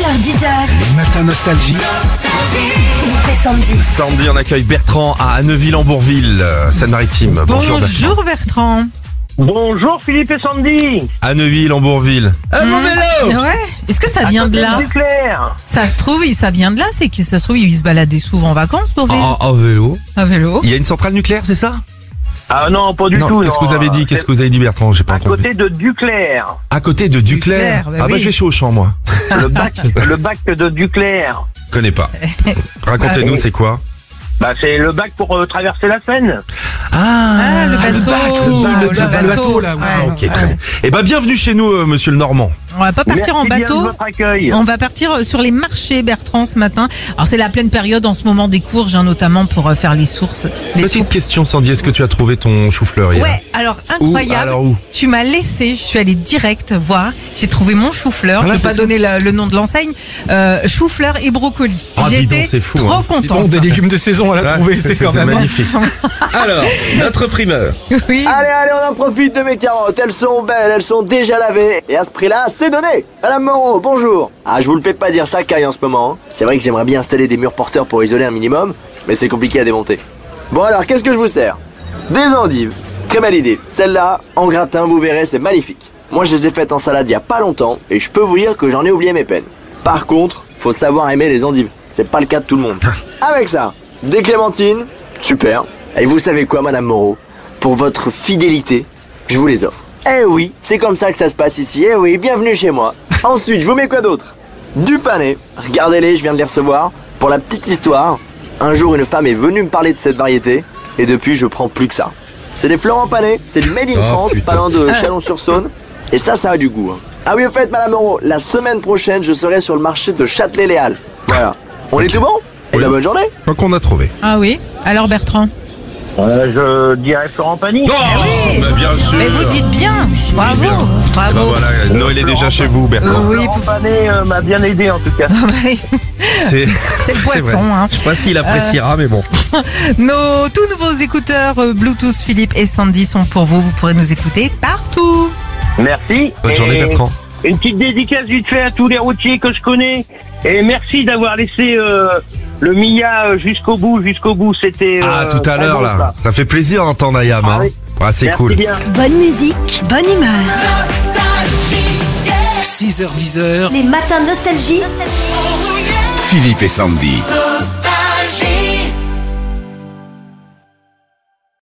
6h10. Les matins nostalgie. Philippe et Sandy. Sandy, on accueille Bertrand à Anneville-en-Bourville, Seine-Maritime. Bonjour Bertrand. Bonjour Philippe et Sandy. Anneville-en-Bourville. Mon vélo. Ouais. Est-ce que ça vient de là? Clair. Ça se trouve, ça vient de là. C'est que ça se trouve, il se baladait souvent en vacances pour vivre. En vélo. À vélo. Il y a une centrale nucléaire, c'est ça? Ah non, pas du Non, tout. qu'est-ce que non. vous avez dit? Qu'est-ce que vous avez dit, Bertrand? J'ai pas À entendu. côté de Duclair. À côté de Duclair. Duclair, bah Ah bah oui. je vais chez Auchan, moi. Le bac de Duclair. Connais pas. Racontez-nous, c'est quoi? Bah c'est le bac pour traverser la Seine. Ah, le bateau. le bateau, là, ouais. Ah, ok, très bien. Eh ben, bienvenue chez nous, monsieur le Normand. On va pas partir en Merci bien bateau. de votre accueil. On va partir sur les marchés, Bertrand, ce matin. Alors c'est la pleine période en ce moment des courges, hein, notamment pour faire les sources, les Petite soupes. question, Sandy, est-ce que tu as trouvé ton chou-fleur hier? Ouais, alors Où? incroyable. Alors où? Tu m'as laissé, je suis allée direct voir. J'ai trouvé mon chou-fleur. Ah, Je là, vais pas c'est donner le nom de l'enseigne. Chou-fleur et brocoli. Ah, dis donc, J'étais c'est fou, trop hein. contente. Des légumes de saison à la trouver, c'est quand même magnifique. Alors, notre primeur. Oui. Allez, on en profite de mes carottes, elles sont belles, elles sont déjà lavées, et à ce prix-là, c'est donné. Madame Moreau, bonjour. Ah, je vous le fais pas dire, ça caille en ce moment, hein. C'est vrai que j'aimerais bien installer des murs porteurs pour isoler un minimum, mais c'est compliqué à démonter. Bon alors, qu'est-ce que je vous sers? Des endives, très belle idée. Celle-là, en gratin, vous verrez, c'est magnifique. Moi, je les ai faites en salade il y a pas longtemps, et je peux vous dire que j'en ai oublié mes peines. Par contre, faut savoir aimer les endives, c'est pas le cas de tout le monde. Avec ça, des clémentines, super. Et vous savez quoi, Madame Moreau? Pour votre fidélité, je vous les offre. Eh oui, c'est comme ça que ça se passe ici. Eh oui, bienvenue chez moi. Ensuite, je vous mets quoi d'autre? Du panais. Regardez-les, je viens de les recevoir. Pour la petite histoire, un jour une femme est venue me parler de cette variété, et depuis je prends plus que ça. C'est des fleurs en panais, c'est du made in France, putain. pas loin de Chalon-sur-Saône, et ça a du goût. Hein. Ah oui, au fait, Madame Moreau, la semaine prochaine, je serai sur le marché de Châtelet-Léal. Voilà. On est tout bon? Et Oui. la bonne journée. Donc on a trouvé. Ah oui. Alors Bertrand. Je dirais Florent Pagny. oui. bah bien sûr. Mais vous dites bien. Bravo. Eh ben Bravo. voilà, Noël est déjà chez vous, Bertrand. Oui. Florent Pagny m'a bien aidé en tout cas. C'est C'est le vrai. poisson. Hein. Je sais pas s'il appréciera, mais bon. Nos tout nouveaux écouteurs Bluetooth Philippe et Sandy sont pour vous. Vous pourrez nous écouter partout. Merci. Bonne journée, Et Bertrand. Une petite dédicace vite fait à tous les routiers que je connais. Et merci d'avoir laissé le Mia jusqu'au bout. C'était Tout à très l'heure, bon, là. Ça fait plaisir d'entendre Ayam, Ah hein. oui. Ah, c'est Merci cool. bien. Bonne musique, bonne humeur. 6h10. Les matins nostalgie. Philippe et Sandy. Nostalgie.